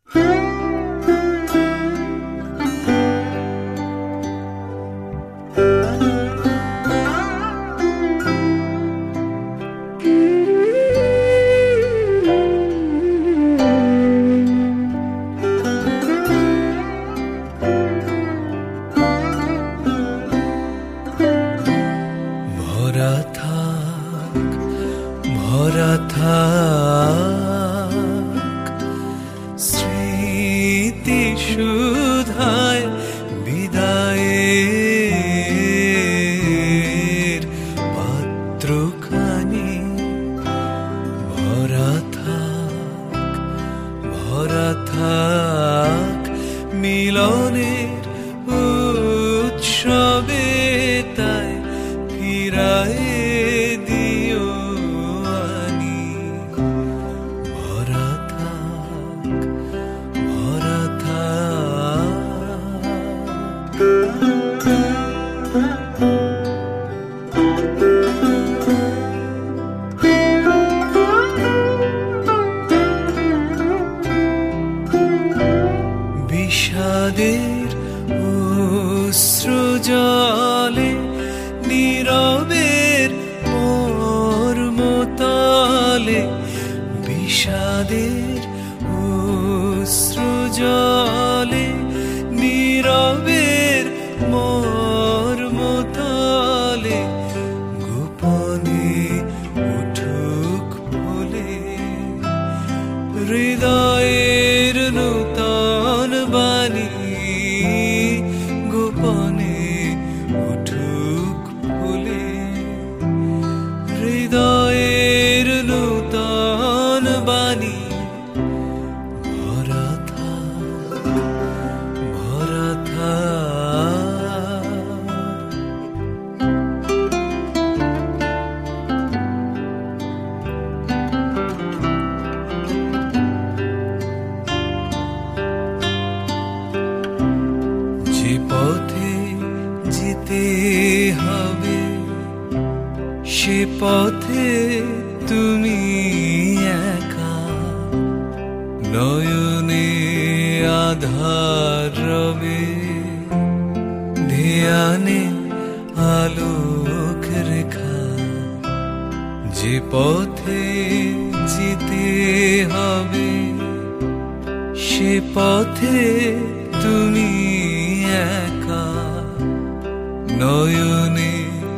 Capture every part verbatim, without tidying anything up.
ভরা থাক ভরা থাক স্মৃতি সুধায় বিদায়ের পাত্রখানি ভরা থাক ভরা থাক মিলনের উৎসবে তাই ফিরায়ে দিও আনি ভরা থাক ভরা থাক বিষাদের অশ্রু জলে নীরবের মর্মতলে বিষাদের অশ্রু জলে নীরবের মর্মতলে গোপনে উঠুক বলে হৃদয়ের নূতন বাণী গোপনে উঠুক ফুলে হৃদয়ের নূতন বাণী ভরা থাক ভরা থাক যে পথে যেতে হবে সে পথে তুমি একা নয়নে আধার রবে ধ্যানে আলোক রেখা যে পথে যেতে হবে সে পথে তুমি একা নয়নে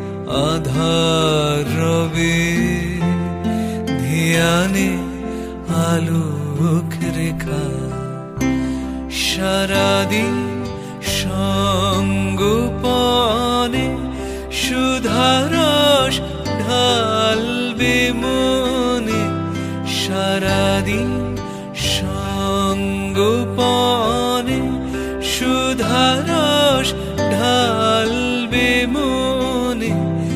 আধার রবে ধ্যানে আলোক রেখা সারাদিন সঙ্গোপনে সুধারস ঢালবে মনে সারাদিন সঙ্গোপনে সুধারস ঢালবে মনে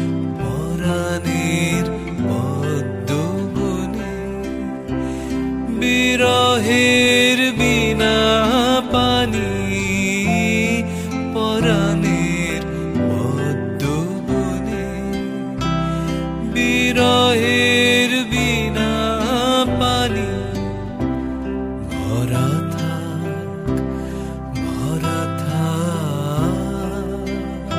পরাণের পদ্ম বনে বিরহের বিনা পানি পরাণের পদ্ম বনে বিরহের বিনা পানি ভরা থাক ভরা থাক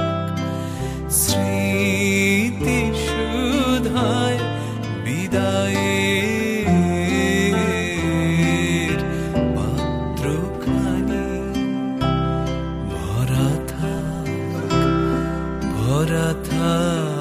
স্মৃতি সুধায় বিদায়ের পাত্রখানি ভরা থাক ভরা থাক